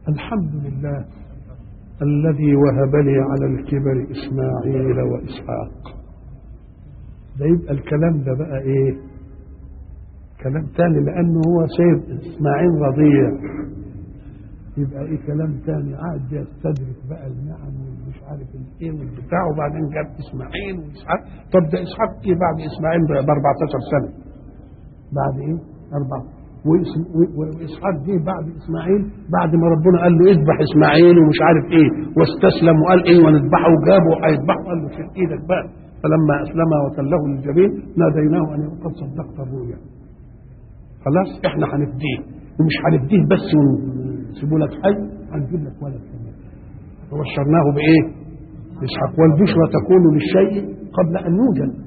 الحمد لله الذي وهب لي على الكبر إسماعيل وإسحاق. ده يبقى الكلام ده بقى إيه؟ كلام تاني، لأنه هو سيد إسماعيل رضيع، يبقى إيه كلام تاني عاد يستدرك بقى النعم ومش عارف الإيه والبتاع، وبعدين جاب إسماعيل وإسحاق. طب ده إسحاق إيه بعد إسماعيل ب 14 سنة؟ بعد إيه؟ 4. وإسحاق جه بعد إسماعيل بعد ما ربنا قال له اذبح إسماعيل ومش عارف إيه، واستسلم وقال إيه ونذبحه، وجابه هيذبحه قال له شيل إيدك بقى. فلما أسلم وتله للجبين ناديناه أن قد صدقت الرؤيا. خلاص إحنا هنفديه، ومش هنفديه بس ونسيبه لك حي، هنجيب لك ولد كمان. فبشرناه بإيه؟ إسحاق. والبشرى تكون للشيء قبل أن يوجد.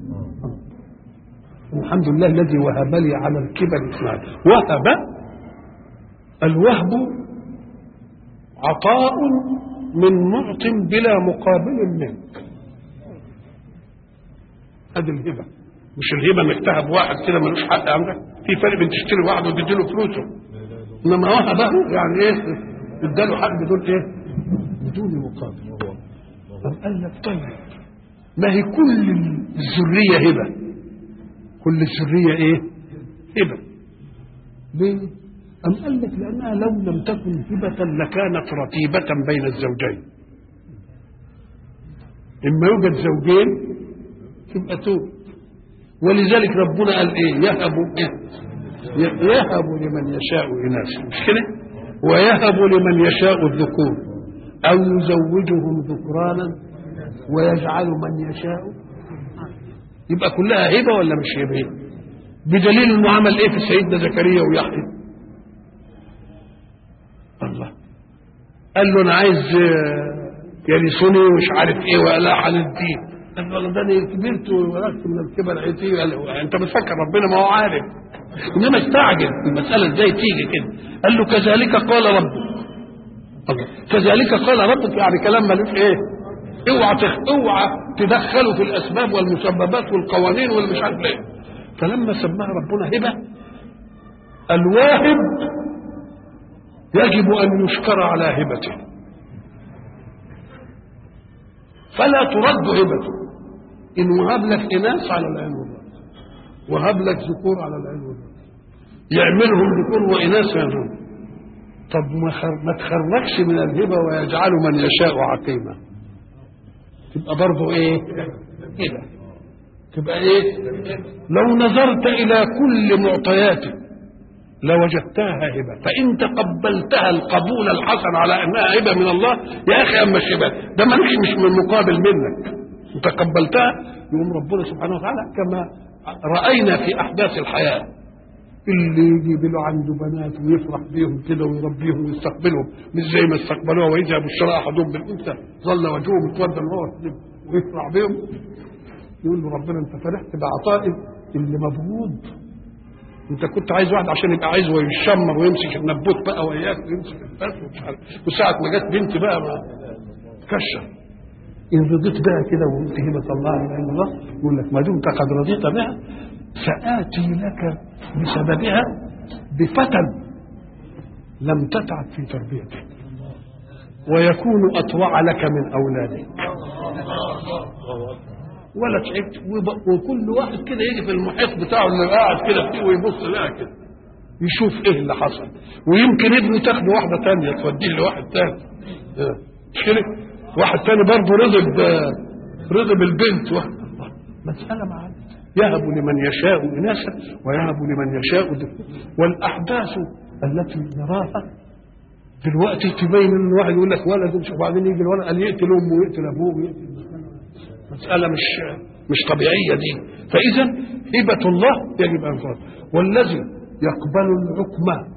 الحمد لله الذي وهب لي على الكبر إسماعيل. وهب، الوهب عطاء من معط بلا مقابل منك. هذه الهبة، مش الهبة انك تهب واحد كده ملوش حق عندك. في فرق بين تشتري واحد وتديله فلوسه، انما وهبه يعني ايه؟ اداله حق بدون ايه؟ بدون مقابل. طب قال لك طيب ما هي كل الذرية هبة، كل الذرية ايه؟ هبة. ليه؟ أم قال لك لأنها لو لم تكن هبة لكانت رتيبة بين الزوجين. إما يوجد زوجين تبقى توب. ولذلك ربنا قال ايه؟ يهب لمن يشاء إناثا، مش كده؟ ويهب لمن يشاء الذكور أو يزوجهم ذكرانا ويجعل من يشاء. يبقى كلها هبه ولا مش هبه؟ بدليل انه عمل ايه في سيدنا زكريا ويحيى؟ الله قال له انا عايز يرثني ومش عارف ايه والح للدين. قال له ده انا كبرت وبلغت من الكبر عتي. انت بتفكر ربنا ما هو عارف، انما استعجل المساله ازاي تيجي كده. قال له كذلك قال ربك. الله كذلك قال ربك، يعني كلام ملوش ايه؟ اوعى تدخلوا في الاسباب والمسببات والقوانين والمش عارف ايه. فلما سماها ربنا هبه، الواهب يجب ان يشكر على هبته، فلا ترد هبته. ان وهب لك اناث على العين والراس، وهب لك ذكور على العين والراس، يعملهم ذكور واناث يعملهم. طب ما تخرجش من الهبه ويجعل من يشاء عقيما، تبقى برضه ايه؟ كده تبقى ايه؟ لو نظرت الى كل معطياته لوجدتها هبه، فان تقبلتها القبول الحسن على انها هبه من الله، يا اخي اما الشباب ده مش من مقابل منك، انت قبلتها. يقوم ربنا سبحانه وتعالى كما راينا في احداث الحياه، اللي يجيب له عنده بنات ويفرح بيهم كده ويربيهم ويستقبلهم، مش زي ما استقبلوها ويذهب الشراء احدهم بالانثى ظل وجهه متودى ويفرح بهم. يقول له ربنا انت فرحت بعطائي اللي مبغوض، انت كنت عايز واحد عشان يبقى عايز ويشمر ويمسك النبوت بقى وياك ويمسك الفاس ومش عارف، وساعه ما جت بنت بقى ما تكشر. ان رضيت بقى كده وقلت هبه الله من الله، يقول لك ما دمت قد رضيت بها سآتي لك بسببها بفتى لم تتعب في تربيته ويكون أطوع لك من أولادك ولا تعبت. وكل واحد كده يجي في المحيط بتاعه اللي قاعد كده فيه ويبص لها كده يشوف ايه اللي حصل، ويمكن ابنه تاخده واحده تانية توديه لواحد تاني مش كده، واحد تاني برضه رضي بالبنت. مسألة معانا يهب لمن يشاء إناثا ويهب لمن يشاء ذكور. والأحداث التي نراها دلوقتي تبين ان الواحد يقول لك ولد وبعدين يجي الولد قال يقتل امه ويقتل ابوه ويقتل. مسألة مش طبيعية دي. فإذا هبة الله يجب أن ترد. والذي يقبل الحكم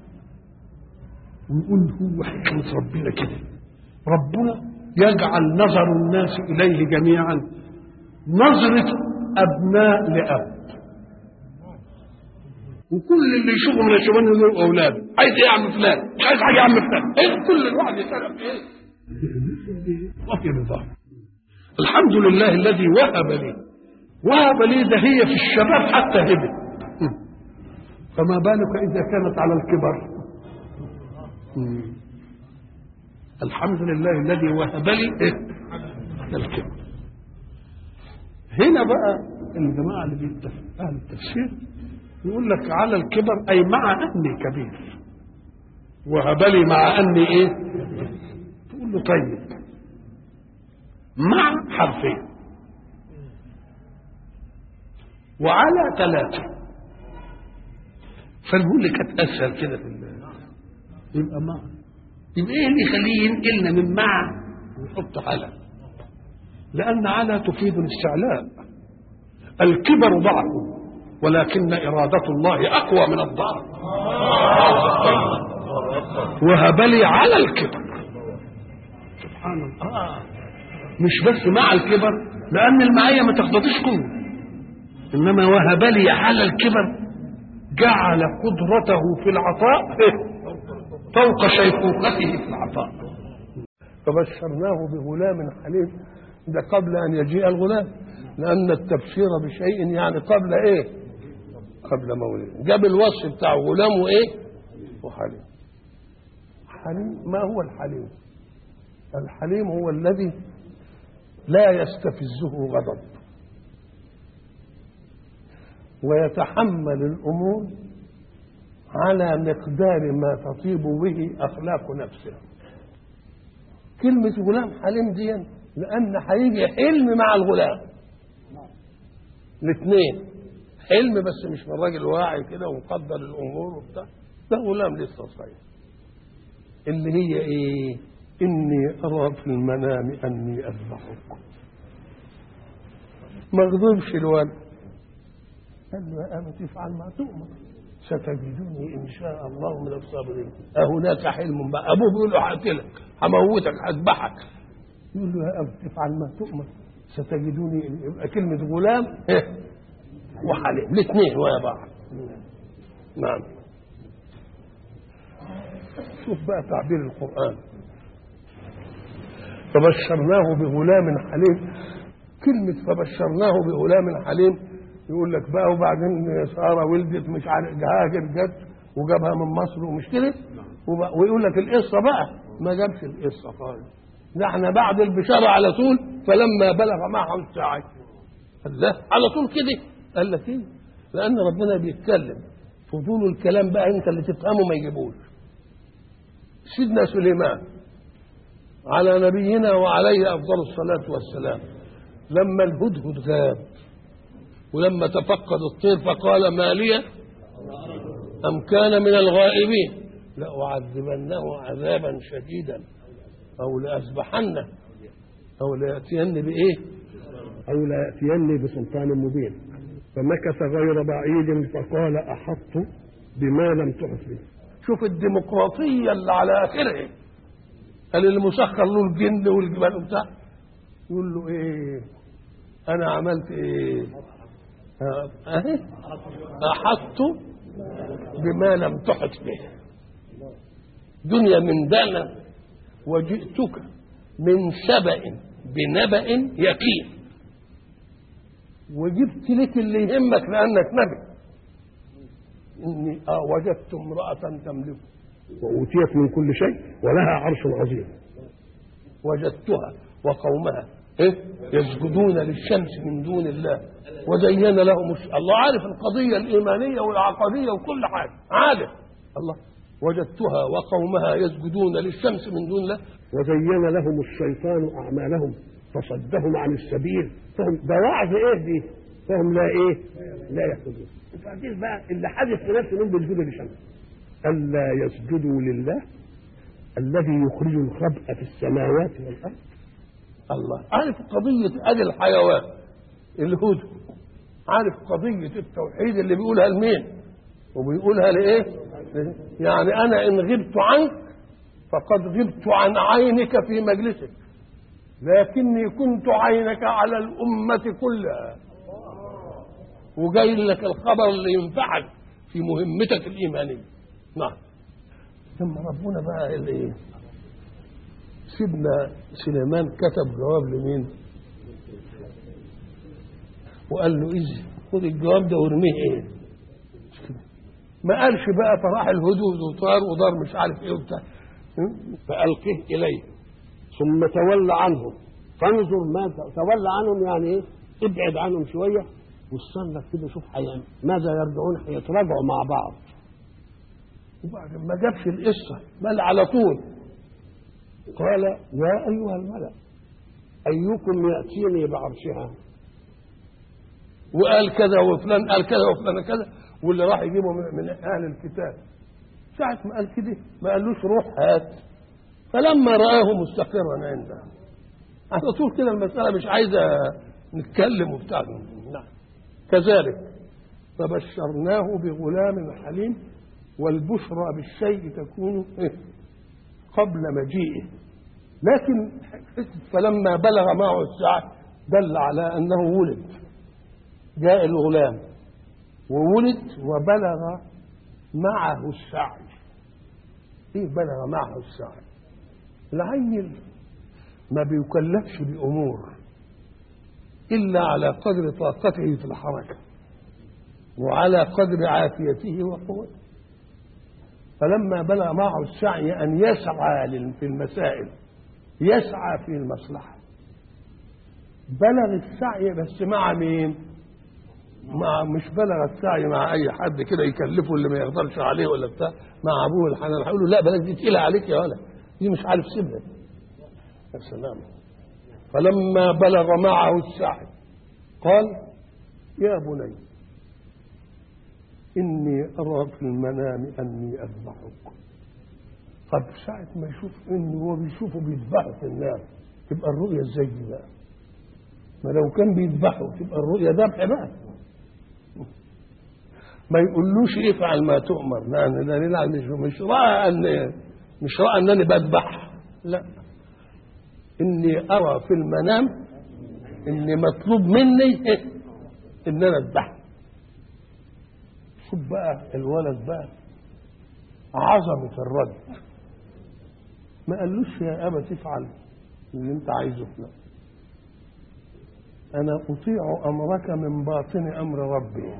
ويقول هو حكمة ربنا كده، ربنا يجعل نظر الناس إليه جميعا نظرة أبناء لأب، وكل اللي يشوفه من الشبان يقول أولاده عايز إيه يا عم فلان، مش عايز حاجة يا عم فلان، إيه كل الواحد يسأل في إيه؟ وفي رضاه. الحمد لله الذي وهب لي ده هي في الشباب حتى هبه، فما بالك إذا كانت على الكبر. الحمد لله الذي وهب لي الكبر. هنا بقى الجماعة اللي أهل التفسير يقول لك على الكبر أي مع أني كبير، وهب لي مع أني إيه؟ تقول له طيب مع حرفين وعلى 3، فنقول لك كانت أسهل كده في يبقى مع، يبقى إيه اللي يخليه ينقلنا من مع ويحط على؟ لأن على تفيد الاستعلاء. الكبر ضعف ولكن إرادة الله أقوى من الضعف. وهب لي على الكبر، سبحان الله، مش بس مع الكبر، لأن المعية ما تقتضيش قوة، إنما وهب لي على الكبر جعل قدرته في العطاء فوق شيخوخته في العطاء. فبشرناه بغلام حليم، ده قبل أن يجيء الغلام، لأن التبشير بشيء يعني قبل إيه؟ قبل مولده. جاب الوصف بتاع غلام وإيه؟ وحليم. حليم، ما هو الحليم؟ الحليم هو الذي لا يستفزه غضب ويتحمل الأمور على مقدار ما تطيب به أخلاق نفسه. كلمة غلام حليم دي لأن هيجي حلم مع الغلام، الاثنين حلم، بس مش من راجل واعي كده ومقدر الأمور وبتاع، ده غلام لسه صغير. اللي هي إيه؟ إني أرى في المنام أني أذبحك. ما غضبش الولد، قال له يا أبت افعل ما تؤمر ستجدني إن شاء الله من الصابرين. أهناك حلم بقى؟ أبوه بيقول له هقتلك، هموتك، هذبحك. يقول له يا أبت افعل ما تؤمر ستجدني. يبقى كلمة غلام وحليم الاثنين ويا بعض. نعم. شوف بقى تعبير القرآن، فبشرناه بغلام حليم. كلمة فبشرناه بغلام حليم يقول لك بقى وبعدين سارة ولدت مش عارف هاجر جت وجابها من مصر ومش كده، ويقول لك القصة بقى ما جابش القصة خالص. ده احنا بعد البشارة على طول فلما بلغ معه السعي الله على طول كده. قال لك ايه؟ لأن ربنا بيتكلم فضول الكلام بقى انت اللي تفهمه ما يجيبوش. سيدنا سليمان على نبينا وعليه أفضل الصلاة والسلام لما الهدهد غاب ولما تفقد الطير فقال ما لي أم كان من الغائبين لأعذبنه عذابا شديدا أو لأذبحنه أو ليأتيني بإيه أو ليأتيني بسلطان مبين. فمكث غير بعيد فقال أحطت بما لم تحط به. شوف الديمقراطية اللي على آخره، قال اللي مسخر له الجن والجبال وبتاع يقول له إيه أنا عملت إيه؟ أهي أحطت بما لم تحط به دنيا من دانا وجئتك من سبأ بنبأ يقين، وجبت لك اللي يهمك لأنك نبي. إني وجدت امرأة تملك وأوتيت من كل شيء ولها عرش عظيم وجدتها وقومها يسجدون للشمس من دون الله وزين لهم الله عارف القضية الإيمانية والعقدية وكل حاجة عارف الله. وجدتها وقومها يسجدون للشمس من دون الله وزين لهم الشيطان أعمالهم فصدهم عن السبيل فهم ده وعظ إيه دي؟ فهم لا إيه؟ لا يهتدون. وبعدين بقى اللي حدث في نفسه من بيسجدوا للشمس ألا يسجدوا لله الذي يخرج الخبأ في السماوات والأرض. الله عارف قضية أدي الحيوان الهدى، عارف قضية التوحيد اللي بيقولها لمين وبيقولها لإيه؟ يعني أنا إن غبت عنك فقد غبت عن عينك في مجلسك لكني كنت عينك على الأمة كلها وجاي لك الخبر اللي ينفعك في مهمتك الإيمانية. نعم. ثم ربنا بقى إيه؟ سيدنا سليمان كتب جواب لمين وقال له إذ خد الجواب ده وارميه إيه؟ ما قالش بقى فراح الهدوء وطار ودار مش عارف إيه وبتاع فألقيه إليه ثم تولى عنهم فانظر ما تولى عنهم يعني ايه؟ ابعد عنهم شويه واستنى كده شوف ماذا يرجعون، هيتراجعوا مع بعض. وبعد ما جابش القصه بل على طول قال يا ايها الملأ ايكم ياتيني بعرشها، وقال كذا وفلان قال كذا وفلان كذا، واللي راح يجيبه من اهل الكتاب. ساعه ما قال كده ما قالوش روح هات، فلما رآه مستقرا عنده على طول كده المساله مش عايزه نتكلم وبتاع. نعم كذلك فبشرناه بغلام حليم، والبشرى بالشيء تكون قبل مجيئه، لكن فلما بلغ معه السعي دل على انه ولد. جاء الغلام وولد وبلغ معه السعي. ايه بلغ معه السعي؟ العيل ما بيكلفش بامور الا على قدر طاقته في الحركه وعلى قدر عافيته وقوته. فلما بلغ معه السعي ان يسعى في المسائل، يسعى في المصلحه. بلغ السعي بس مع مين؟ مش بلغ السعي مع اي حد كده يكلفه اللي ما يقدرش عليه ولا بتاع، مع ابوه الحنان. هيقول له لا بلاش دي تقيله عليك يا ولد، دي مش عارف سيبها. يا سلام. فلما بلغ معه السعي قال يا بني اني ارى في المنام اني اذبحك. طب ساعة ما يشوف انه هو بيشوفه بيذبحه في النار تبقى الرؤية ازاي دي بقى؟ ما لو كان بيذبحه تبقى الرؤية ذبح بقى. ما يقولوش افعل ما تؤمر، لا مش رأى انني بذبح، لا، اني ارى في المنام اني مطلوب مني ان انا اذبح. شوف بقى الولد بقى عظمة الرد، ما قالوش يا ابا تفعل اللي انت عايزه، لا، انا اطيع امرك من باطن امر ربي.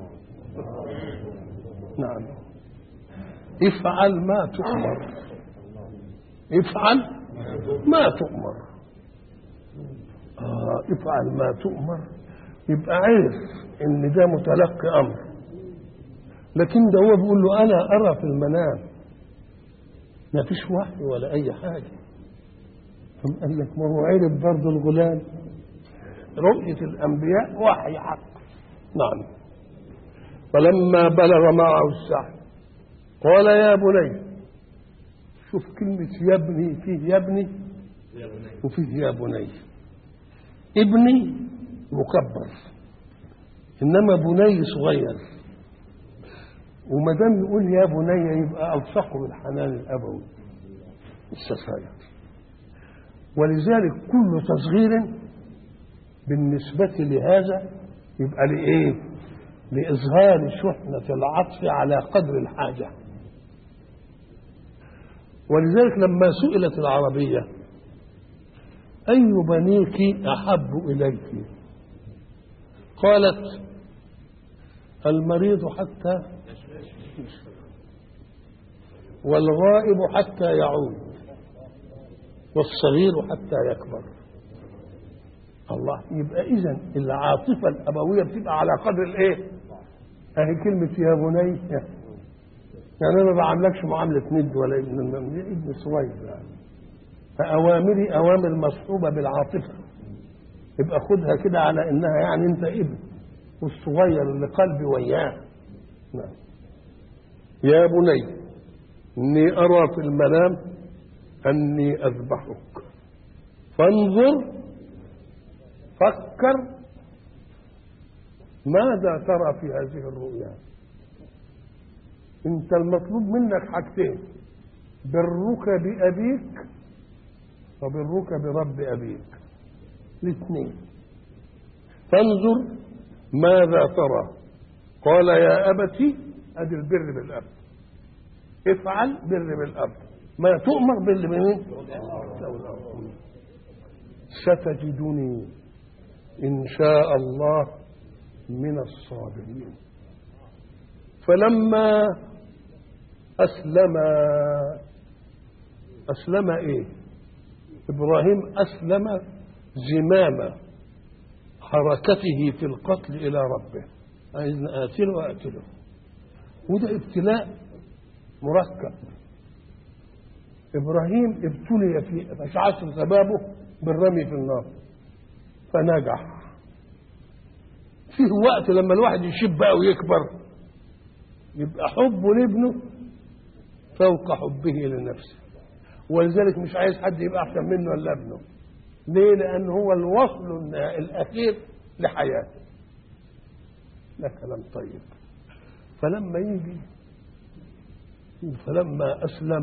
نعم افعل ما تؤمر، افعل ما تؤمر. افعل ما تؤمر يبقى عارف ان ده متلقي امر، لكن ده هو بيقول له انا ارى في المنام، ما فيش وحي ولا اي حاجه. ثم قال لك ما هو عرف برضه الغلام رؤيه الانبياء وحي حق. نعم. فلما بلغ معه السعي قال يا بني. شوف كلمه يا ابني، فيه يا ابني وفيه يا بني. ابني مكبر انما بني صغير، وما دام يقول يا بني يبقى الصقه بالحنان الابوي الصغير. ولذلك كل تصغير بالنسبه لهذا يبقى لايه؟ لاظهار شحنه العطف على قدر الحاجه. ولذلك لما سئلت العربيه اي بنيك احب اليك قالت المريض حتى والغائب حتى يعود والصغير حتى يكبر. الله. يبقى اذا العاطفه الابويه بتبقى على قدر الايه؟ اهي كلمه يا بني يعني انا ما بعاملكش معامله ند ولا ابن صغير يعني. فاوامري اوامر مصحوبه بالعاطفه، يبقى خدها كده على انها يعني انت ابن والصغير اللي قلبي وياه. نعم. يا بني اني ارى في المنام اني اذبحك فانظر، فكر ماذا ترى في هذه الرؤيا. انت المطلوب منك حاجتين: برك بابيك وبرك برب ابيك، الاثنين. فانظر ماذا ترى. قال يا ابتي، ادي البر بالاب، افعل بر بالاب، ما تؤمر بر بمين؟ ستجدني ان شاء الله من الصابرين. فلما اسلم ايه؟ إبراهيم أسلم زمام حركته في القتل إلى ربه، عايز أقتله وأقتله. وده ابتلاء مركب. إبراهيم ابتلي في عصر شبابه بالرمي في النار فنجح. فيه وقت لما الواحد يشيب بقى ويكبر يبقى حبه لابنه فوق حبه لنفسه، ولذلك مش عايز حد يبقى أحسن منه إلا ابنه. ليه؟ لأن هو الوصل الأخير لحياته. ده كلام طيب. فلما يجي فلما أسلم،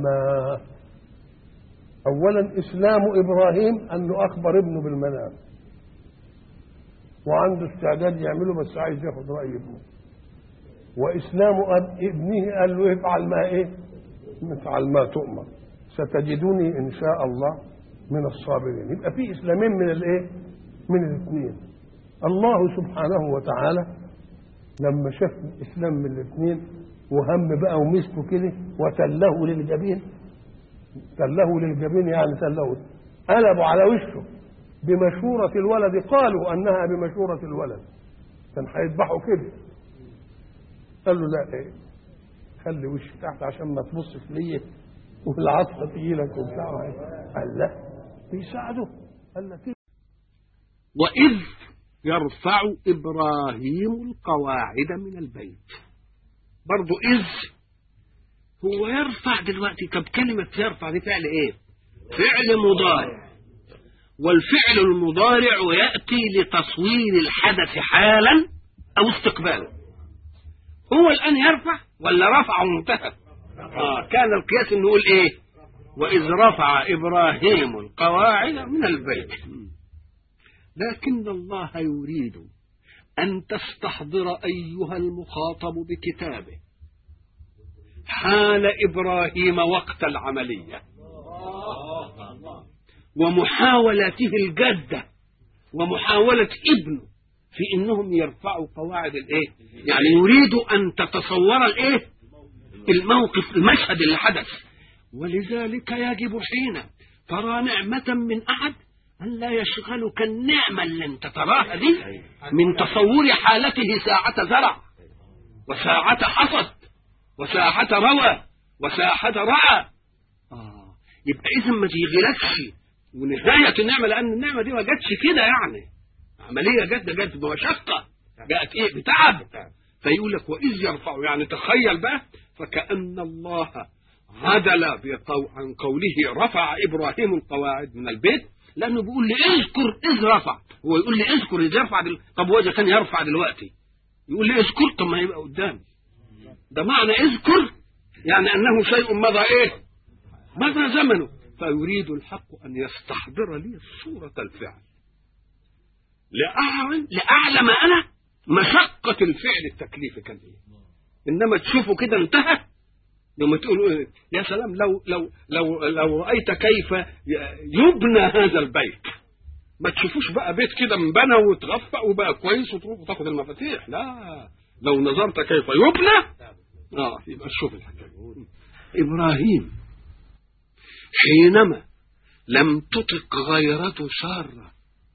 أولا إسلام إبراهيم أنه أخبر ابنه بالمنام وعنده استعداد يعمله، بس عايز ياخد رأي ابنه. وإسلام ابنه قال له افعل ما إيه؟ افعل ما تؤمر ستجدني إن شاء الله من الصابرين. يبقى في إسلامين من الإيه؟ من الاثنين. الله سبحانه وتعالى لما شاف الإسلام من الاثنين وهم بقى ومسكه كده وتله للجبين، تله للجبين يعني تله، قلبوا على وشه بمشورة الولد، قالوا أنها بمشورة الولد، كان هيذبحوا كده. قال له لا إيه، خلي وشي تحت عشان ما تبصش ليا والعطفة تيجي لك وبتاع. قال لا، بيساعده. قال لك وإذ يرفع إبراهيم القواعد من البيت. برضو إذ هو يرفع دلوقتي. طب كلمة يرفع دي فعل إيه؟ فعل مضارع، والفعل المضارع يأتي لتصوير الحدث حالا أو استقبالا. هو الآن يرفع ولا رفع وانتهى؟ كان القياس إنه يقول إيه؟ وإذ رفع إبراهيم القواعد من البيت. لكن الله يريد أن تستحضر أيها المخاطب بكتابه حال إبراهيم وقت العملية ومحاولته الجادة ومحاولة ابنه في إنهم يرفعوا قواعد الإيه؟ يعني يريد أن تتصور الإيه؟ الموقف، المشهد اللي حدث. ولذلك يجب حين ترى نعمة من أحد أن لا يشغلك النعمة اللي انت تراها دي من تصور حالته ساعة زرع وساعة حصد وساعة روى وساعة رعى. يبقى إذا ما تيجيلكش ونهاية النعمة، لأن النعمة دي ما جاتش كده، يعني عملية جت بمشقة، جاءت إيه؟ بتعب. فيقول لك وإذ يرفع، يعني تخيل بقى، فكأن الله عدل عن قوله رفع إبراهيم القواعد من البيت، لأنه بيقول لي اذكر إذ رفع. هو يقول لي اذكر إذ يرفع طب هو إذا كان يرفع دلوقتي يقول لي اذكر، طب ما يبقى قدامي. ده معنى اذكر يعني أنه شيء مضى إيه؟ مضى زمنه. فيريد الحق أن يستحضر لي صورة الفعل لأعلم أنا مشقة الفعل التكليفي كان إيه. إنما تشوفه كده انتهى، لما تقول يا سلام لو رأيت كيف يبنى هذا البيت، ما تشوفوش بقى بيت كده منبنى وتغفق وبقى كويس وتروح وتاخد المفاتيح، لا، لو نظرت كيف يبنى يبقى تشوف الحكاية. إبراهيم حينما لم تطق غيرته سارة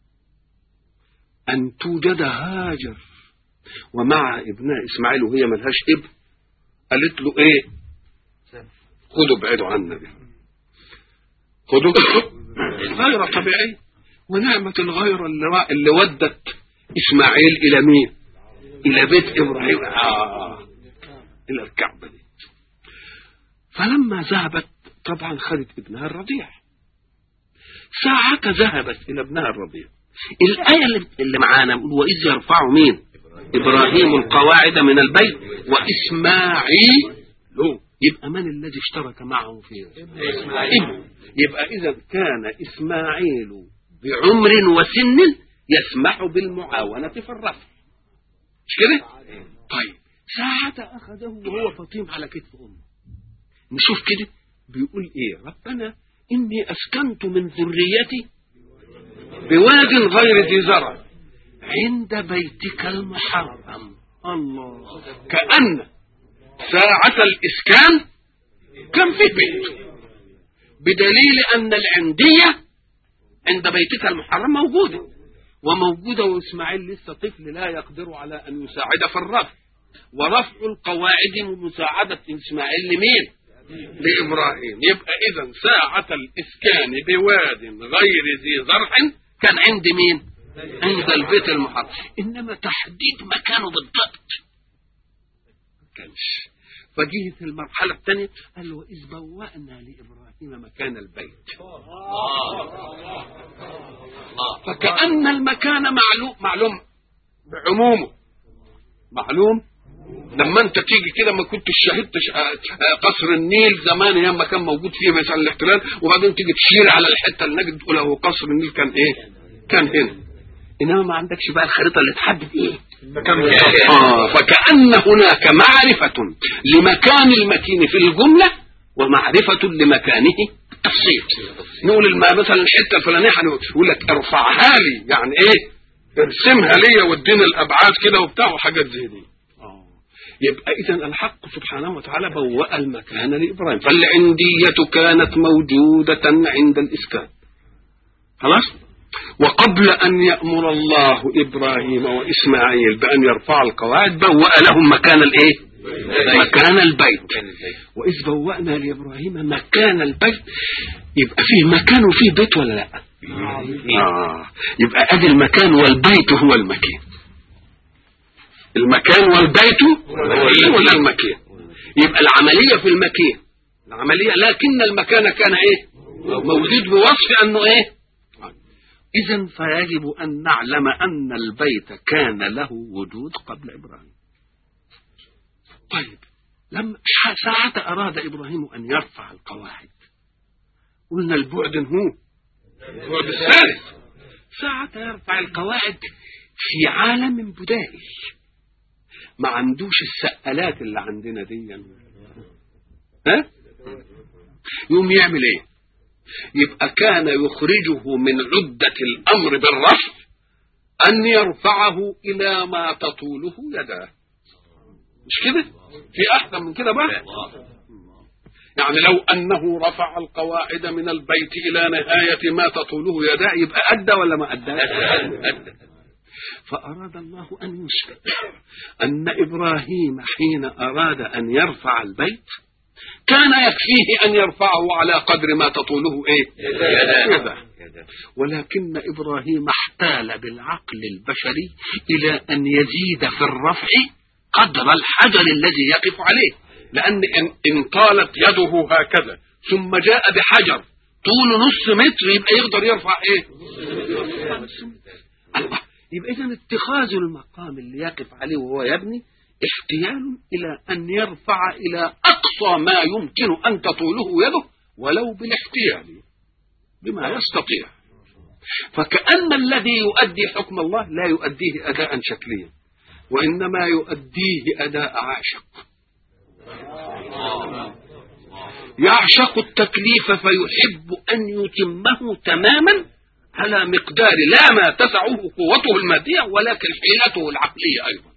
أن توجد هاجر ومع ابنها إسماعيل وهي ملهاش ابن، قالت له إيه؟ خدوا بعيدوا عنا بها، خدوا غيرة طبيعية. ونعمة الغيرة اللي ودت إسماعيل إلى مين؟ إلى بيت إبراهيم، إلى الكعبة دي. فلما ذهبت طبعا خدت ابنها الرضيع. ساعة ذهبت إلى ابنها الرضيع، الآية اللي معانا وإذ يرفع مين؟ إبراهيم القواعد من البيت وإسماعيل. يبقى من الذي اشترك معه فيه؟ إسماعيل. يبقى إذا كان إسماعيل بعمر وسن يسمح بالمعاونة في الرفع، مش كده؟ طيب ساعة أخذه وهو فطيم على كتف أمه. نشوف كده بيقول إيه؟ ربنا إني أسكنت من ذريتي بواد غير ذي زرع عند بيتك المحرم. الله، كأن ساعة الإسكان كان في بيت، بدليل أن العندية عند بيتك المحرم موجودة وموجودة، وإسماعيل لسه طفل لا يقدر على أن يساعد في الرفع، ورفع القواعد ومساعدة إسماعيل لمين؟ لإبراهيم. يبقى إذن ساعة الإسكان بواد غير ذي زرع كان عند مين؟ عند البيت المحرم. إنما تحديد مكانه بالضبط كانش. فجيه في المرحلة الثانية قال وإذ بوأنا لإبراهيم مكان البيت، فكأن المكان معلوم بعمومه، معلوم. لما انت تيجي كده ما كنتش شاهدت قصر النيل زمان ايام ما كان موجود فيه مثلا الاحتلال، وبعدين تيجي تشير على الحته اللي نجد تقول هو قصر النيل كان ايه؟ كان هنا. انما ما عندكش بقى الخريطه اللي تحدد ايه؟ فكأن هناك معرفة لمكان المكين في الجملة ومعرفة لمكانه التفصيل. نقول مثلا الحته الفلانيه هنقول لك ارفعها لي، يعني ايه؟ ارسمها لي واديني الابعاد كده وبتاع وحاجات زي دي. يبقى إذن الحق سبحانه وتعالى بوأ المكان لإبراهيم، فالعندية كانت موجودة عند الإسكان خلاص. وقبل أن يأمر الله إبراهيم وإسماعيل بأن يرفع القواعد بوأ لهم مكان الإيه؟ مكان البيت. وإذ بوأنا لإبراهيم مكان البيت، يبقى فيه مكان وفيه بيت ولا لا؟ يبقى أدي المكان والبيت هو المكان، المكان والبيت ولا المكان. يبقى العملية في المكان العملية، لكن المكان كان ايه؟ موجود بوصف انه ايه؟ اذن فيجب ان نعلم ان البيت كان له وجود قبل ابراهيم. طيب لما ساعة اراد ابراهيم ان يرفع القواعد قلنا البعد هو البعد الثالث. ساعة يرفع القواعد في عالم بدائي ما عندوش السقالات اللي عندنا دي، ها؟ يوم يعمل ايه؟ يبقى كان يخرجه من عدة الامر بالرفع ان يرفعه الى ما تطوله يداه. مش كده؟ في احسن من كده بقى؟ يعني لو انه رفع القواعد من البيت الى نهاية ما تطوله يداه يبقى ادى ولا ما ادى؟ ادى. فأراد الله أن يثبت أن إبراهيم حين أراد أن يرفع البيت كان يكفيه أن يرفعه على قدر ما تطوله إيه؟ يده. ولكن إبراهيم احتال بالعقل البشري إلى أن يزيد في الرفع قدر الحجر الذي يقف عليه، لأن إن طالت يده هكذا ثم جاء بحجر طوله نص متر يبقى يقدر يرفع إيه؟ الله. يبقى إذن اتخاذ المقام اللي يقف عليه وهو يبني احتيال إلى أن يرفع إلى أقصى ما يمكن أن تطوله يده ولو بالاحتيال بما يستطيع. فكأن الذي يؤدي حكم الله لا يؤديه أداء شكليا وإنما يؤديه أداء عاشق، يعشق التكليف فيحب أن يتمه تماما على مقدار لا ما تسعه قوته المادية ولكن حيلته العقلية أيضا.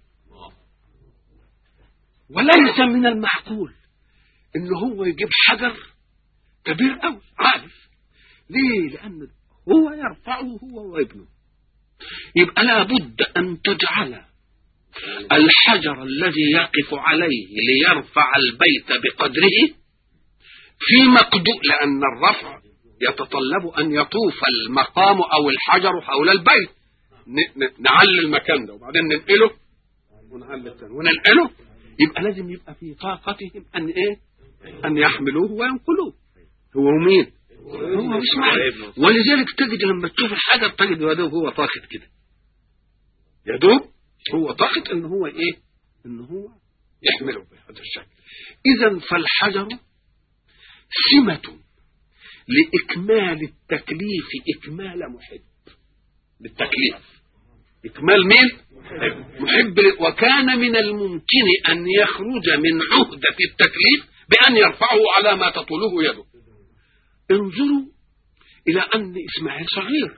وليس من المعقول إن هو يجيب حجر كبير أوي عارف ليه؟ لأن هو يرفعه هو وابنه. يبقى لابد أن تجعل الحجر الذي يقف عليه ليرفع البيت بقدره في مقدور، لأن الرفع يتطلب أن يطوف المقام أو الحجر حول البيت. نعلي المكان ده وبعدين ننقله ونعلي الثاني وننقله، يبقى لازم يبقى في طاقتهم أن إيه؟ أن يحملوه وينقلوه. هو مين؟ هو إسماعيل. ولذلك تجد لما تشوف الحجر تجد يدوب هو طاقت كده، يدوب هو طاقت إن هو إيه؟ إن هو يحمله بهذا الشكل. إذن فالحجر سمة لإكمال التكليف إكمال محب للتكليف. إكمال مين؟ محب. وكان من الممكن أن يخرج من عهدة التكليف بأن يرفعه على ما تطوله يده. انظروا إلى أن إسماعيل صغير،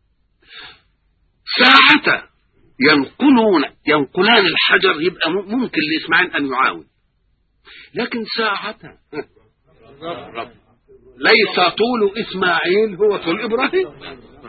ساعة ينقلان الحجر يبقى ممكن لإسماعيل أن يعاون، لكن ساعة ليس طول إسماعيل هو طول إبراهيم.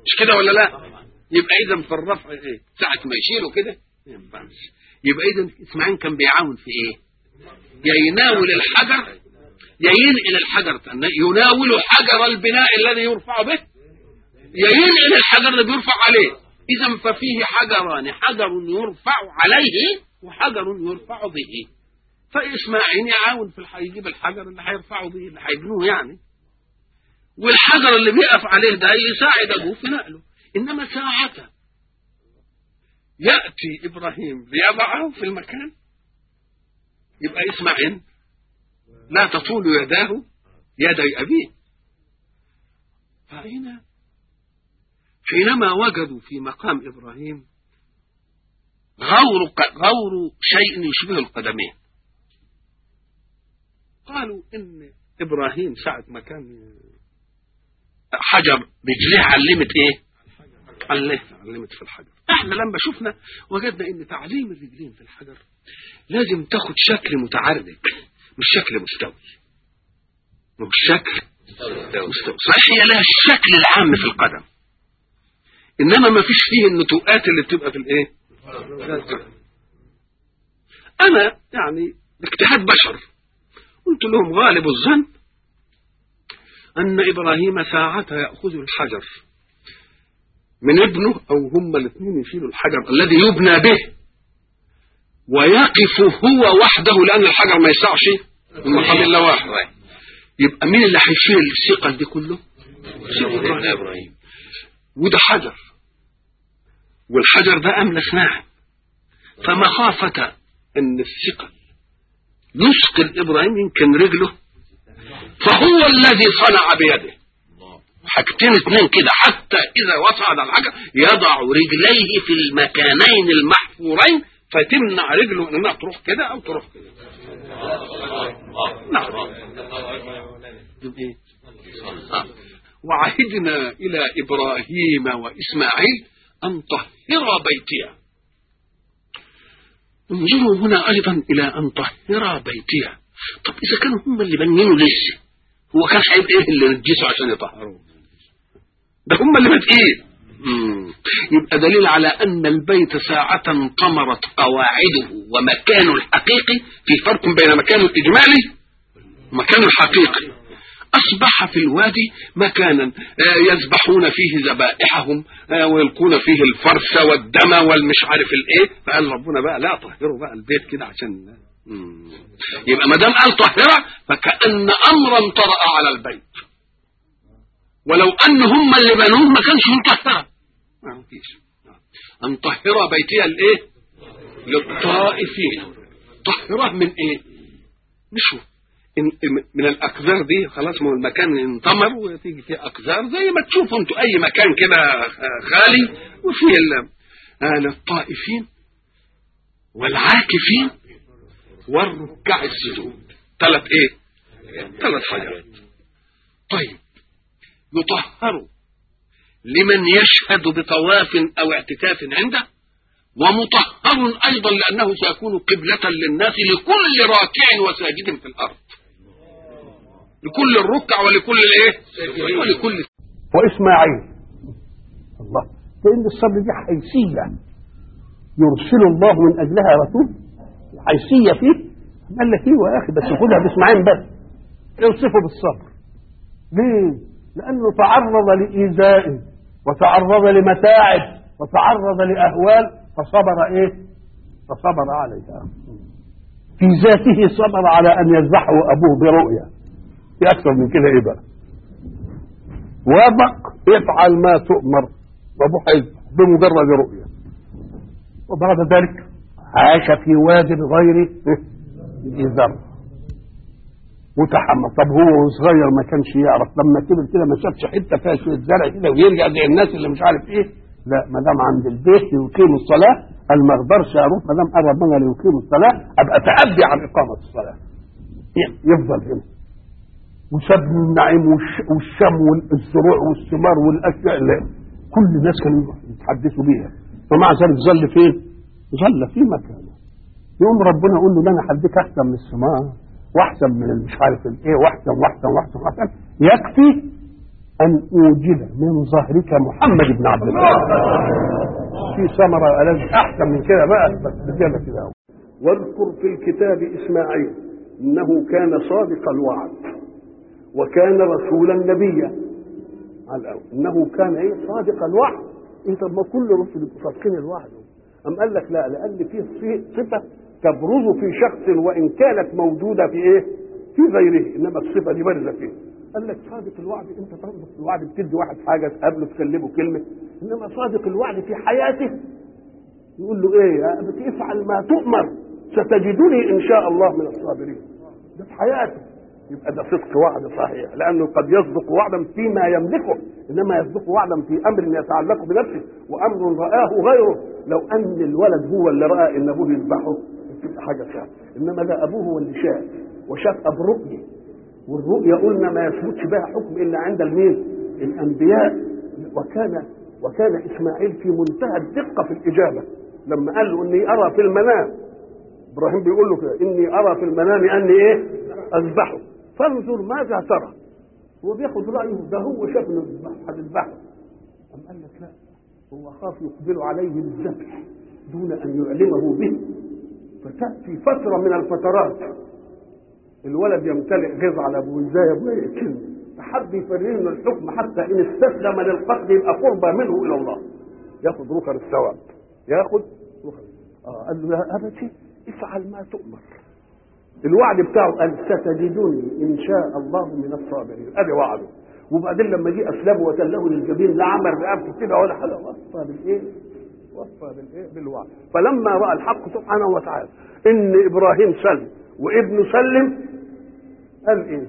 مش كده ولا لا؟ يبقى اذا في الرفع ايه؟ ساعه ما يشيله كده يبقى اذا اسماعيل كان بيعاون في ايه؟ يا يناول الحجر يا ينقل الحجر، يناول حجر البناء الذي يرفع به يا ينقل الحجر اللي بيرفع عليه. اذا ففيه حجران، حجر يرفع عليه وحجر يرفع به. فاسماعيل يعاون في يجيب الحجر اللي هيرفعه به اللي هيبنوه يعني، والحجر اللي بيقف عليه ده يساعد ابوه في نقله. انما ساعته ياتي ابراهيم ليضعه في المكان، يبقى اسماعيل لا تطول يداه يدي ابيه. فهنا حينما وجدوا في مقام ابراهيم غور شيء يشبه القدمين، قالوا ان ابراهيم ساعة ما كان حجر رجليه علمت ايه؟ علمت في الحجر. احنا لما شفنا وجدنا ان تعليم الرجلين في الحجر لازم تاخد شكل متعرج مش شكل مستوي. مش شكل مستوي صحيح، هي لها الشكل العام في القدم انما ما فيش فيه النتوءات اللي بتبقى في الايه. انا يعني باجتهاد بشر قلت لهم غالب الظن ان ابراهيم ساعتها ياخذ الحجر من ابنه او هما الاثنين يشيلوا الحجر الذي يبنى به ويقف هو وحده، لان الحجر ما يسعش من مقام الا واحد. يبقى مين اللي هيشيل الثقل دي كله؟ ابراهيم. وده حجر والحجر ده املس ناعم، فمخافة ان الثقل يثقل ابراهيم يمكن رجله، فهو الذي صنع بيده حاجتين اثنين كده، حتى اذا وصعد الحجر يضع رجليه في المكانين المحفورين فتمنع رجله انها تروح كده او تروح كده. نعم. وعهدنا الى ابراهيم واسماعيل ان طهر بيتي. انظروا هنا ايضا الى ان طهر بيتي. طب اذا كانوا هم اللي بنينوا لسه، هو كان هيبقى ايه اللي نجسوا عشان يطهروه؟ ده هم اللي بادئين. يبقى دليل على ان البيت ساعة انطمرت قواعده ومكانه الحقيقي، في فرق بين مكانه الاجمالي ومكانه الحقيقي. اصبح في الوادي مكانا يذبحون فيه ذبائحهم ويلقون فيه الفرس والدم والمش عارف الايه، فقال ربنا بقى لا طهروا بقى البيت كده عشان يبقى ما دام قال طهره فكأن امرا طرأ على البيت، ولو ان هم اللي بنوه ما كانش مطهره. ما فيش ان طهر بيتي الايه للطائفين. طهره من ايه؟ نشوف من الاقذار دي خلاص، ما هو المكان انطمر وتيجي فيه اقذار زي ما تشوفوا انتوا اي مكان كده خالي وفيه للطائفين والعاكفين والركع السجود. ثلاث حاجات. طيب يطهر لمن يشهد بطواف او اعتكاف عنده، ومطهر ايضا لانه سيكون قبلة للناس لكل راكع وساجد في الارض، لكل الركع ولكل الايه ولكل. واسماعيل الله، فان الصبر دي حيثيه يرسل الله من اجلها رسول، حيثيه فيه. قال لك ايه يا اخي بس خدها باسماعيل بس يوصفه بالصبر. ليه؟ لانه تعرض لايذاء وتعرض لمتاعب وتعرض لاهوال فصبر ايه؟ فصبر عليها. في ذاته صبر على ان يذبحه ابوه برؤيا. في اكثر من كده ايه بقى؟ وابق افعل ما تؤمر وابوه هيذبح بمجرد رؤيا. وبعد ذلك عاش في واد غير ذي زرع وتحمل. طب هو صغير ما كانش يعرف، لما كبر كده ما شافش حته فيها شويه زرع كده ويرجع زي الناس اللي مش عارف ايه. لا، ما دام عند البيت يقيم الصلاه قال ما اقدرش اروح، ما دام قرب منها ليقيم الصلاه ابقى اتعدي عن اقامه الصلاه. يفضل هنا وساب النعيم والشم والزروع والثمار والاشياء اللي كل الناس كانوا يتحدثوا بيها، ومع ذلك ظل فين؟ ظل في مكانه. يوم ربنا يقول له انا هديك احسن من الثمار واحسن من مش عارف الايه واحسن. يكفي أن أوجد من ظهرك محمد بن عبد الله. في ثمرة ألذ أحسن من كده بقى، بس بجد كده. واذكر في الكتاب إسماعيل إنه كان صادق الوعد وكان رسولا نبيا. على الأول إنه كان إيه؟ صادق الوعد. أنت ما كل رسل صادقين الوعد. أم قال لك لا، لأن فيه صفة تبرز في شخص وإن كانت موجودة في إيه؟ في غيره، إنما الصفة دي بارزة فيه. قال لك صادق الوعد، أنت صادق الوعد بتدي واحد حاجة تقابله تكلمه كلمة، إنما صادق الوعد في حياته يقول له إيه؟ بتفعل ما تؤمر ستجدني إن شاء الله من الصابرين. ده في حياته. يبقى ده صدق وعد صحيح، لأنه قد يصدق وعدا فيما يملكه، إنما يصدق وعدا في أمر يتعلق بنفسه وأمر رآه غيره. لو أن الولد هو اللي رأى إن أبوه يذبحه تبقى حاجة سهلة، إنما ده أبوه هو اللي شاف وشاف برؤية، والرؤية قلنا ما يثبتش بها حكم إلا عند المين؟ الأنبياء. وكان إسماعيل في منتهى الدقة في الإجابة لما قال له إني أرى في المنام. إبراهيم بيقول له كده إني أرى في المنام أني إيه؟ أذبحه فانظر ماذا ترى. هو بياخد رأيه، ده هو شاف إنه هتذبحه. أم قال لك لا، هو خاف يقبل عليه بالذبح دون أن يعلمه به، فتأتي فترة من الفترات الولد يمتلئ غيظ على أبوه، إزاي يا أبوه يقتلني؟ فحب يفريه من الحكم حتى إن استسلم للقتل يبقى قربى منه إلى الله، ياخد ركن الثواب، ياخد ركن. قال له يا أبتي افعل ما تؤمر. الوعد بتاعه قال ستجدني إن شاء الله من الصابرين، أدي وعده. وبعدين لما جه أسلمه وتله للجبين لا عمل رقبته كده ولا حاجة، وصى بالإيه؟ بالوعد. فلما رأى الحق سبحانه وتعالى إن إبراهيم سلم وابنه سلم قال إيه؟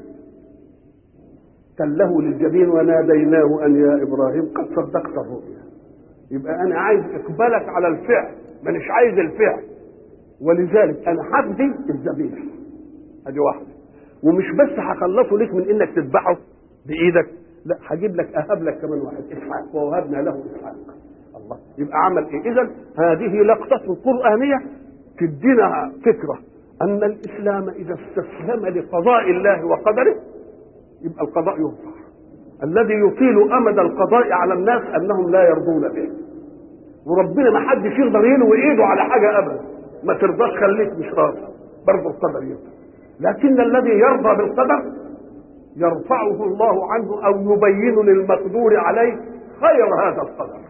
تله للجبين وناديناه أن يا إبراهيم قد صدقت الرؤيا. يبقى أنا عايز إقبالك على الفعل، مانيش عايز الفعل، ولذلك أنا هفدي الذبيح. أدي واحدة. ومش بس هخلصه ليك من إنك تذبحه بإيدك، لا هجيب لك أهب لك كمان واحد إسحاق، ووهبنا له إسحاق. الله، يبقى عمل إيه؟ إذن هذه لقطة قرآنية تدينا فكرة أن الإسلام إذا استسلم لقضاء الله وقدره يبقى القضاء يرفع. الذي يطيل أمد القضاء على الناس أنهم لا يرضون به، وربنا ما حدش يقدر يلوي إيده على حاجة أبدا. ما ترضاش خليك مش راضي، برضه القدر يرفع. لكن الذي يرضى بالقدر يرفعه الله عنه أو يبين للمقدور عليه خير هذا القدر،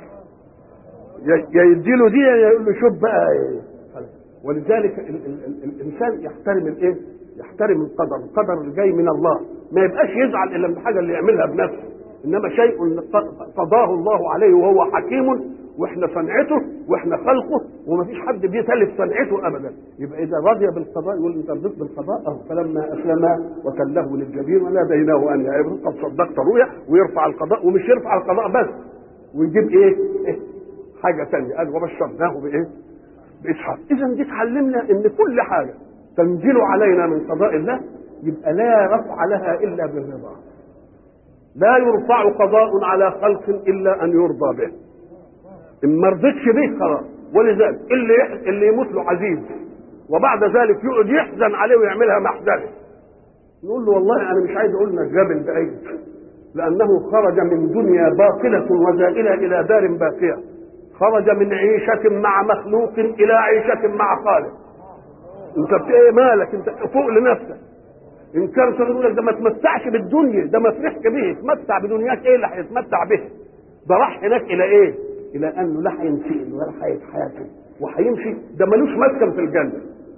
يديله دي يقول له شوف بقى إيه. ولذلك الإنسان يحترم الإيه؟ يحترم القدر اللي جاي من الله، ما يبقاش يزعل إلا من الحاجة اللي يعملها بنفسه، إنما شيء قضاه الله عليه وهو حكيم واحنا صنعته واحنا خلقه وما فيش حد بيتلف صنعته ابدا. يبقى اذا رضي بالقضاء يقول انت رضيت بالقضاء. فلما اسلم وتله للجبين وناديناه ان يا ابن قد صدقت رؤيا، ويرفع القضاء، ومش يرفع القضاء بس ويجيب ايه حاجه ثانيه، قال وبشرناه بايه؟ باسحاق. اذا دي تعلمنا ان كل حاجه تنزل علينا من قضاء الله يبقى لا رفع لها الا بالرضا. لا يرفع قضاء على خلق الا ان يرضى به. إن ما رضيتش به خلاص. ولذلك اللي يموت له عزيز وبعد ذلك يقعد يحزن عليه ويعملها محزنه، نقول له والله انا مش عايز اقول لك جبل بعيد، لانه خرج من دنيا باطله وزائله الى دار باقيه، خرج من عيشه مع مخلوق الى عيشه مع خالق. انت ايه مالك؟ انت فوق لنفسك. ان كان يقول لك ده ما تمتعش بالدنيا، ده ما تفرحش به، تمتع بدنياك. ايه اللي هيتمتع به؟ ده راح هناك الى ايه؟ الى انه لا هينسئل ولا هيتحاسب وهيمشي. ده ملوش مسكن في الجنه.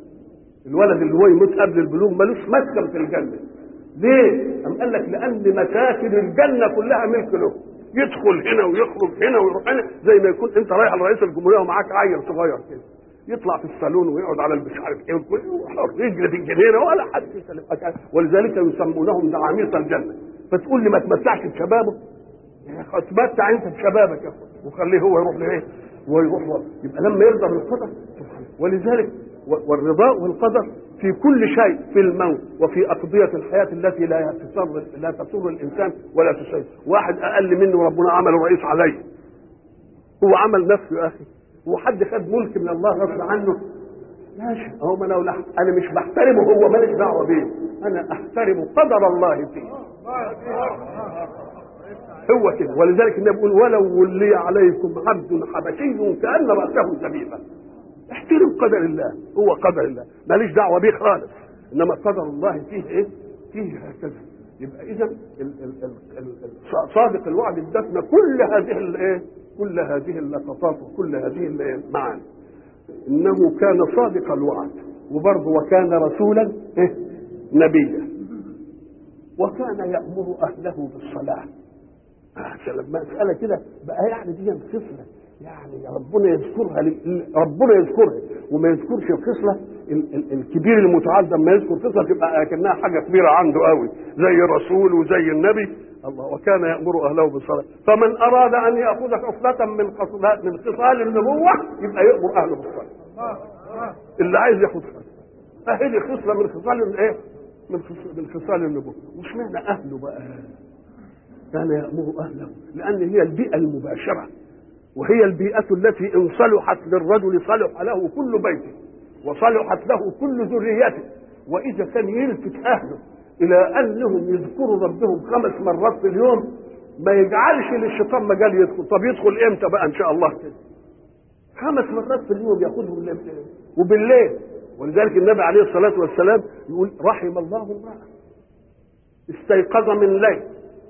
الولد اللي هو يموت قبل البلوغ ملوش مسكن في الجنه. ليه؟ قام قال لك لان مساكن الجنه كلها ملك له، يدخل هنا ويخرج هنا ويروح هنا، زي ما يكون انت رايح لرئيس الجمهوريه ومعاك عيل صغير كده، يطلع في الصالون ويقعد على مش عارف ايه ويجري في الجنينه ولا حد يسلم. ولذلك يسمونهم دعاميط الجنه. فتقول لي ما تمتعش بشبابه؟ اتمتع انت بشبابك يا اخويا وخليه هو يروح لايه؟ ويروح ورا. يبقى لما يرضى بالقدر سبحانه. ولذلك والرضاء والقدر في كل شيء، في الموت وفي أقضية الحياة التي لا تسر الإنسان ولا تسير. واحد أقل منه ربنا عمله رئيس عليه، هو عمل نفسه يا أخي. هو حد خد ملك من الله غصب عنه؟ ماشي، هو أنا مش بحترمه، هو ماليش دعوة بيه، أنا أحترم قدر الله فيه. هو كده. ولذلك النبي بيقول ولو ولي عليكم عبد حبشي كأن رأسه زبيبة. احترم قدر الله، هو قدر الله ماليش دعوه بيه خالص، انما قدر الله فيه ايه؟ فيه هكذا. يبقى اذا صادق الوعد ادتنا كل هذه الايه؟ كل هذه اللقطات وكل هذه المعاني. انه كان صادق الوعد، وبرضه وكان رسولا إيه؟ نبيا، وكان يأمر اهله بالصلاه. لما مسألة كده بقى يعني دي خصلة يعني ربنا يذكرها ربنا يذكرها وما يذكرش الخصلة الكبير المتعدى. ما يذكر خصلة تبقى كأنها حاجة كبيرة عنده قوي زي الرسول وزي النبي. الله وكان يأمر أهله بالصلاة. فمن أراد أن يأخذ خصلة من خصال النبوة يبقى يأمر أهله بالصلاة. اللي عايز ياخد خصلة أهدي خصلة من خصال الإيه؟ من خصال النبوة. وش معنى أهله بقى؟ كان يأمر أهله لأن هي البيئة المباشرة، وهي البيئة التي إن صلحت للرجل صلح له كل بيته وصلحت له كل ذريته. وإذا كان يلفت أهله إلى أنهم يذكروا ربهم 5 مرات في اليوم ما يجعلش للشيطان مجال يدخل. طب يدخل إمتى بقى إن شاء الله كده؟ 5 مرات في اليوم ياخذهم وبالليل. ولذلك النبي عليه الصلاة والسلام يقول رحم الله امرأ استيقظ من ليل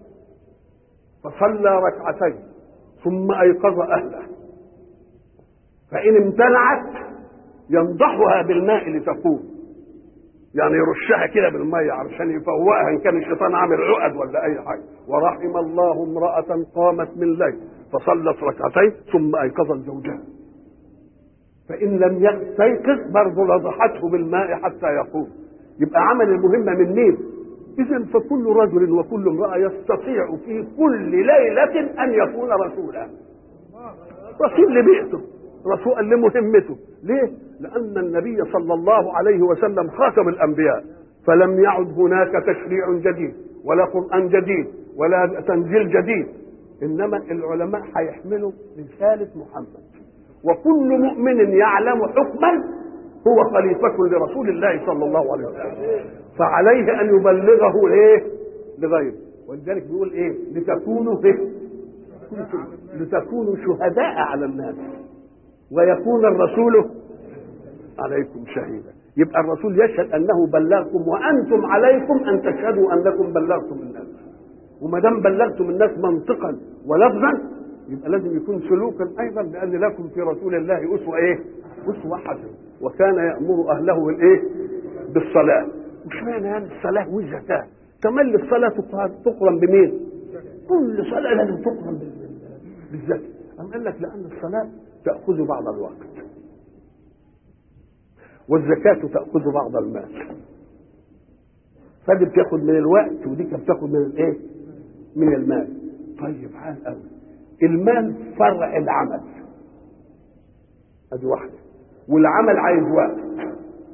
فصلى ركعتين ثم أيقظ أهله فإن امتنعت ينضحها بالماء لتقوم، يعني يرشها كده بالمية علشان يفوقها إن كان الشيطان عامل عقد ولا أي حاجة. ورحم الله امرأة قامت من الليل فصلت ركعتين ثم أيقظت زوجها فإن لم يستيقظ برضه نضحته بالماء حتى يقوم. يبقى عمل المهمة من مين؟ إذن فكل رجل وكل امرأة يستطيع في كل ليلة أن يكون رسولا، رسول لبيئته، رسول لمهمته. ليه؟ لأن النبي صلى الله عليه وسلم خاتم الأنبياء، فلم يعد هناك تشريع جديد ولا قرآن جديد ولا تنزيل جديد، إنما العلماء هيحملوا رسالة محمد. وكل مؤمن يعلم حكما هو خليفة لرسول الله صلى الله عليه وسلم، فعليه أن يبلغه إيه؟ لغيره. ولذلك بيقول إيه؟ لتكونوا شهداء على الناس ويكون الرسول عليكم شهيدا. يبقى الرسول يشهد أنه بلغكم وأنتم عليكم أن تشهدوا أنكم بلغتم الناس. وما دام بلغتم الناس منطقا ولفظا يبقى لازم يكون سلوكا أيضا، لأن لكم في رسول الله أسوة إيه؟ أسوة حسنة. وكان يأمر أهله بالإيه؟ بالصلاة. مش معنى يعني الصلاة والزكاة تملي الصلاة تقرن بمين؟ كل صلاة لازم تقرن بالزكاة. أم قال لك لأن الصلاة تأخذ بعض الوقت والزكاة تأخذ بعض المال، فدي بتاخد من الوقت ودي بتاخد من الايه؟ من المال. طيب عال قوي. المال فرع العمل ادي واحده، والعمل عايز وقت،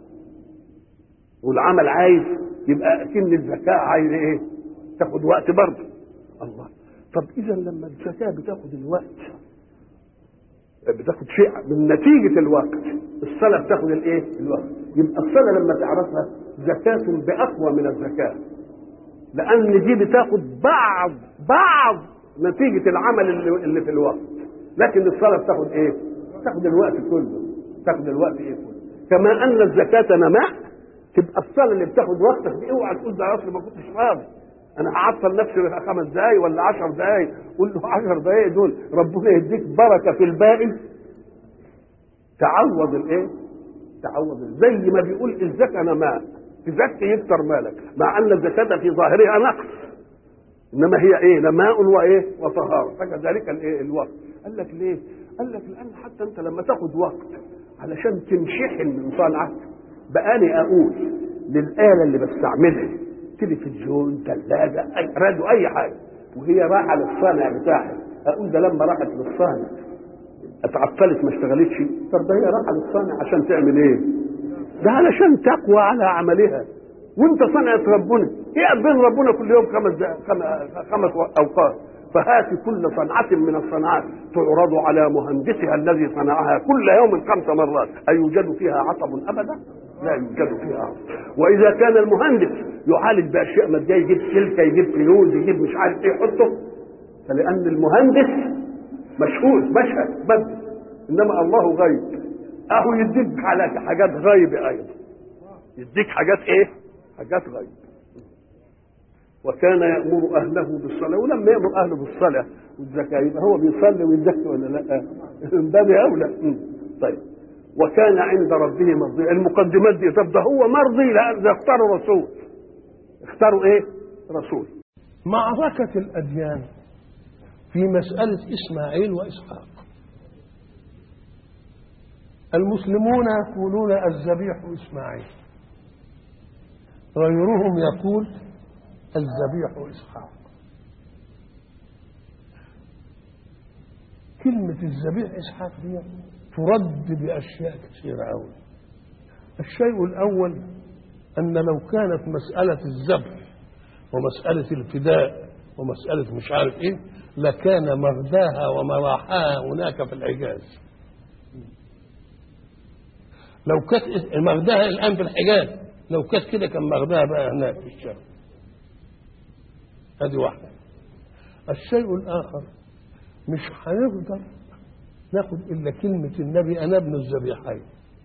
والعمل عايز يبقى اكن الزكاة عايز ايه؟ تاخد وقت برضه. الله. طب اذا لما الزكاة بتاخد الوقت بتاخد شيء من نتيجة الوقت، الصلاة بتاخد الايه؟ الوقت. يبقى الصلاة لما تعرفها زكاة بأقوى من الزكاة، لأن دي بتاخد بعض نتيجة العمل اللي في الوقت، لكن الصلاة بتاخد ايه؟ بتاخد الوقت كله، بتاخد الوقت ايه كله. كما أن الزكاة نماء، تبقى الصلاة اللي بتاخد وقتك دي اوعى تقول ده اصل ما كنتش فاضي انا هعطل نفسي 5 دقايق ولا 10 دقايق. قول له 10 دقايق دول ربنا يديك بركه في الباقي تعوض الايه؟ تعوض زي ما بيقول الزكاه نماء، تزكي يكتر مالك، مع ان الزكاه في ظاهرها نقص انما هي ايه؟ نماء وايه؟ وطهاره. فكذلك الايه؟ الوقت. قال لك ليه؟ قال لك لان حتى انت لما تاخد وقت علشان تمشحن من صنعك، بقاني اقول للاله اللي بستعملها تلفزيون، ثلاجه، راديو، اي حاجه، وهي رايحه للصانع بتاعها، اقول ده لما راحت للصانع اتعطلت ما اشتغلتش. طب ده هي رايحه للصانع عشان تعمل ايه؟ ده علشان تقوى على عملها، وانت صنعت ربنا. هي بين ربنا كل يوم 5 اوقات. فهات كل صنعة من الصناعات تعرض على مهندسها الذي صنعها كل يوم 5 مرات، أيوجد فيها عطب أبدا؟ لا يوجد فيها عطب. وإذا كان المهندس يعالج بأشياء مادية، يجيب سلكة، يجيب فلوس، يجيب مش عارف إيه يحطه، لأن المهندس مشهود مشهد بدل، إنما الله غيب. أهو يديك على حاجات غيب أيضا، يديك حاجات إيه؟ حاجات غيب. وكان يأمر أهله بالصلاة، ولما يأمر أهله بالصلاة والزكاة يبقى هو بيصلي ويزكي ولا لا؟ من باب أولى. طيب وكان عند ربه مرضيا. المقدمات دي طب ده هو مرضي؟ لا، ده اختاروا رسول. اختاروا ايه؟ رسول. معركة الأديان في مسألة إسماعيل وإسحاق. المسلمون يقولون الذبيح إسماعيل، غيرهم يقول الذبيح إسحاق. كلمة الذبيح إسحاق دي ترد بأشياء كثيرة أوي. الشيء الأول أن لو كانت مسألة الذبح ومسألة الفداء ومسألة مش عارف إيه لكان مغداها ومراحاها هناك في الحجاز. لو كانت مغداها الآن في الحجاز، لو كانت كده كان مغداها بقى هناك في الشام. هذه واحدة. الشيء الآخر مش هنقدر ناخد إلا كلمة النبي أنا ابن الذبيحين.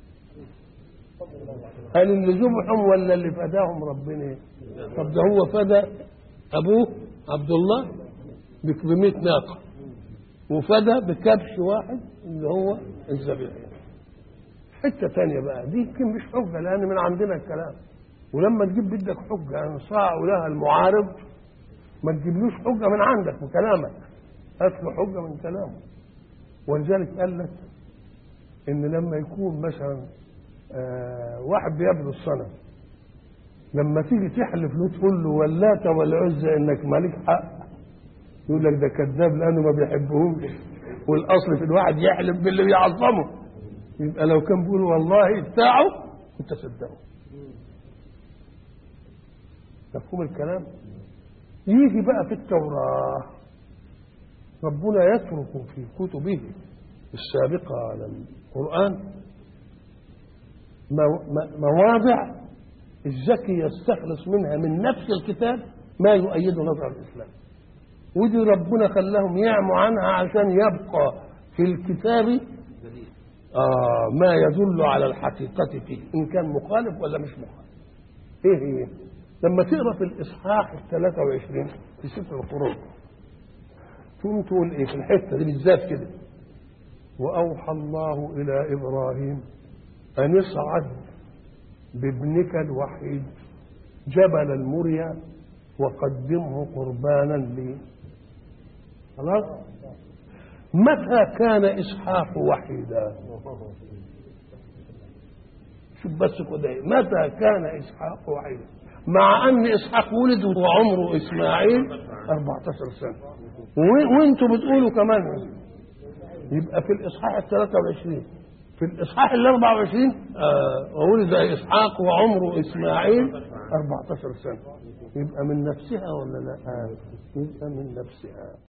هل اللي ذبحهم ولا اللي فداهم ربنا؟ طب ده هو فدى أبوه عبد الله ب100 ناقة وفدى بكبش واحد اللي هو الذبيحين. حتة تانية بقى دي يمكن مش حجة لأن من عندنا الكلام، ولما تجيب بدك حجة ينصاع لها المعارض ما تجيبلوش حجة من عندك من كلامك، هات له حجة من كلامه. ولذلك قال لك إن لما يكون مثلا واحد بيعبد الصنم، لما تيجي تحلف له تقول له واللات والعزى انك مالك حق، يقول لك ده كذاب لانه ما بيحبهمش، والاصل في الواحد يحلف باللي بيعظمه. يبقى لو كان بيقول والله بتاعه كنت صدقه. مفهوم الكلام؟ يجي بقى في التوراة ربنا يترك في كتبه السابقة على القرآن مواضع الذكي يستخلص منها من نفس الكتاب ما يؤيد نظر الإسلام، ودي ربنا خلاهم يعموا عنها عشان يبقى في الكتاب ما يدل على الحقيقة فيه إن كان مخالف ولا مش مخالف. إيه هي؟ لما تقرأ في الإصحاح 23 في سفر الخروج تقول إيه في الحتة دي بالذات كده؟ وأوحى الله إلى إبراهيم أن يصعد بابنك الوحيد جبل المريا وقدمه قربانا لي. خلاص؟ متى كان إسحاق وحيدا؟ شوف بس كده، متى كان إسحاق وحيدا؟ مع أن إسحاق ولد وعمره إسماعيل 14 سنة، وانتوا بتقولوا كمان. يبقى في الإصحاح 23 في الإصحاح 24 ولد إسحاق وعمره إسماعيل 14 سنة. يبقى من نفسها ولا لا؟ يبقى من نفسها.